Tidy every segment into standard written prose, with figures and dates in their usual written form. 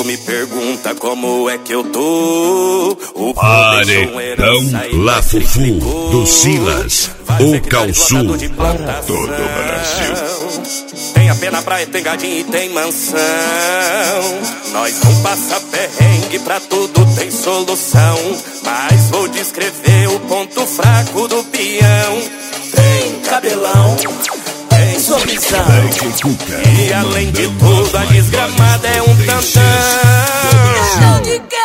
me pergunta como é que eu tô. O Paredão Lafufu do Silas, o Calçu, todo o Brasil. Tem a pena, praia, tem gadinho e tem mansão. Nós não passa perrengue, pra tudo tem solução. Mas vou descrever o ponto fraco do peão. Tem cabelão, tem sorrisão, e além de tudo a desgramada é um tantão. De quê?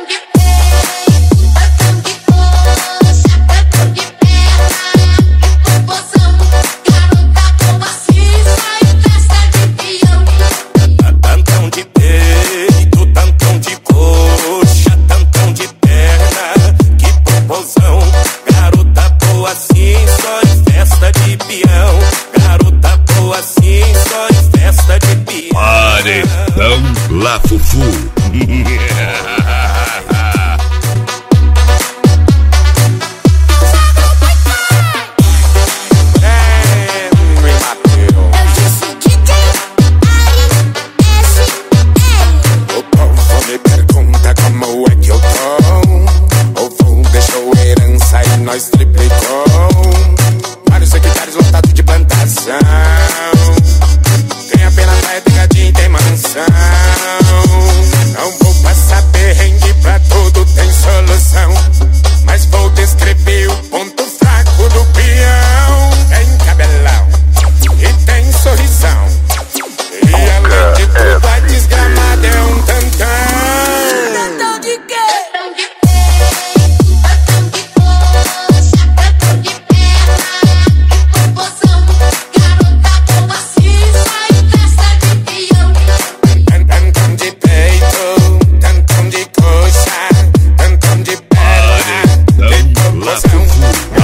Paredão Lafufu. O povo me pergunta como é que eu tô. O povo deixou herança e nós triplicou. Vários secretários lotados de plantação. Tem a pena, praia, tem gadinho, tem mansão. Não vou passar perrengue, pra tudo tem solução. Mas vou descrever o ponto fraco do peão. Tem cabelão e tem sorrisão, e além de tudo a desgramada é um tantão. Tantão de quê? Tantão de coxa, tantão de perna, de população.